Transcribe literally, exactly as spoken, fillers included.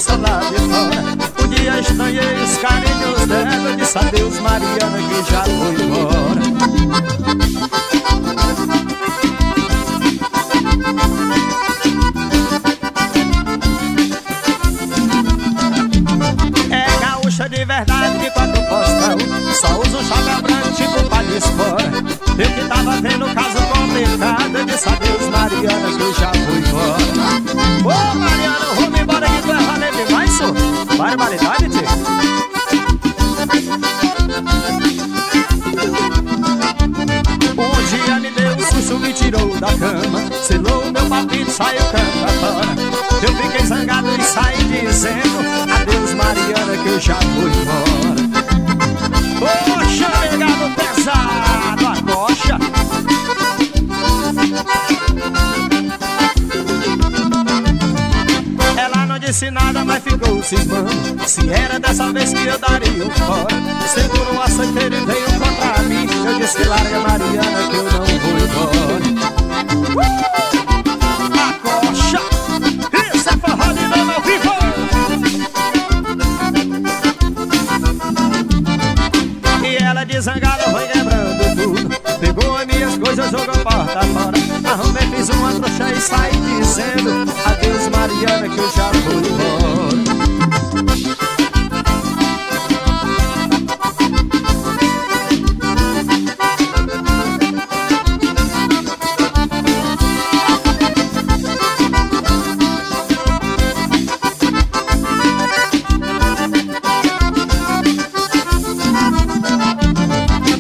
criança lá de fora. Um dia estranhei os carinhos dela, eu disse adeus Mariana que já foi embora. É gaúcha de verdade de quatro postão, só usa um chapéu branco tipo pá de espora. Eu que tava vendo o caso complicado, eu disse adeus Mariana que já foi embora. Ô Mariana, vamos embora que tu é valente demais, senhor. Barbaridade, tio. Um dia me deu um susto, me tirou da cama, selou meu palpite, saiu cama fora. Eu fiquei zangado e saí dizendo adeus Mariana que eu já vou embora. Poxa, negado pesado, a coxa. Ela não disse nada, mas ficou cismando se era dessa vez que eu daria um fora. Segurou a açoiteira e veio contra mim. Eu disse larga Mariana que eu não vou embora. uh! A coxa, isso é forró de novo ao vivo. E ela de zangada foi quebrando tudo, pegou as minhas coisas, jogou a porta fora. Arrumei, fiz uma trouxa e saí dizendo adeus Mariana que eu já vou embora.